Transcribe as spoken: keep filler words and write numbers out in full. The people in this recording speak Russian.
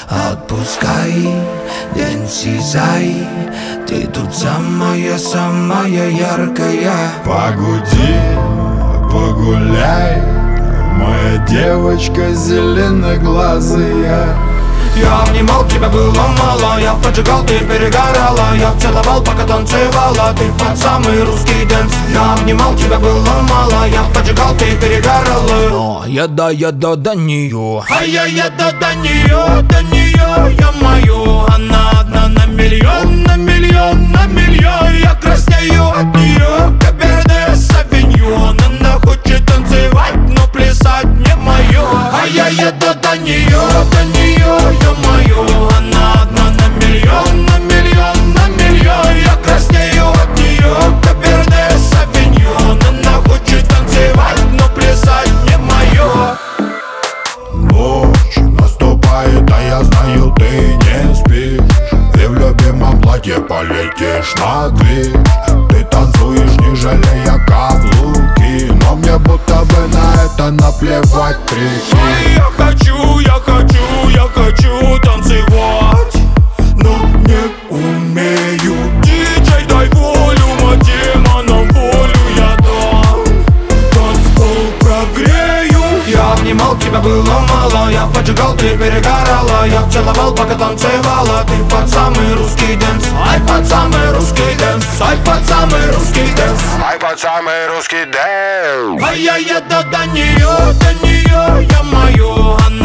Отпускай, день сизай, ты тут самая-самая яркая. Погуди, погуляй, моя девочка зеленоглазая. Я обнимал тебя, было мало, я поджигал, ты перегорала. Я целовал, пока танцевала, ты под самый русский дэнс. Я обнимал тебя, было мало, я поджигал, ты перегорала. Я да, я да, до нее, а я я да, до нее, до нее, я мою. Она одна на миллион, на миллион, на миллион. Я краснею от нее, Каберне Савиньон. Она хочет танцевать, но плясать не мое. А я я да, до нее, до нее, я мою. Она одна на миллион, на миллион, на миллион. Я краснею от нее, Каберне Савиньон. Она хочет танцевать, но плясать не мое. Ночь наступает, а я знаю, ты не спишь. И в любимом платье полетишь на движ. Ты танцуешь, не жалея каблуки, но мне будто бы на это наплевать, прикинь. Я хочу, я хочу, я хочу танцевать, но не умею. Диджей, дай волю, Матима, нам волю я дам. Танцпол прогрею. Я обнимал тебя, было мало, я поджигал, ты перегорала. Я целовал, пока танцевала, ты под самый русский дэнс. Ай, под самый русский дэнс, ай, под самый русский дэнс, Ай, под самый русский дэнс. ай, я я да, до нее, до нее, я мою. Она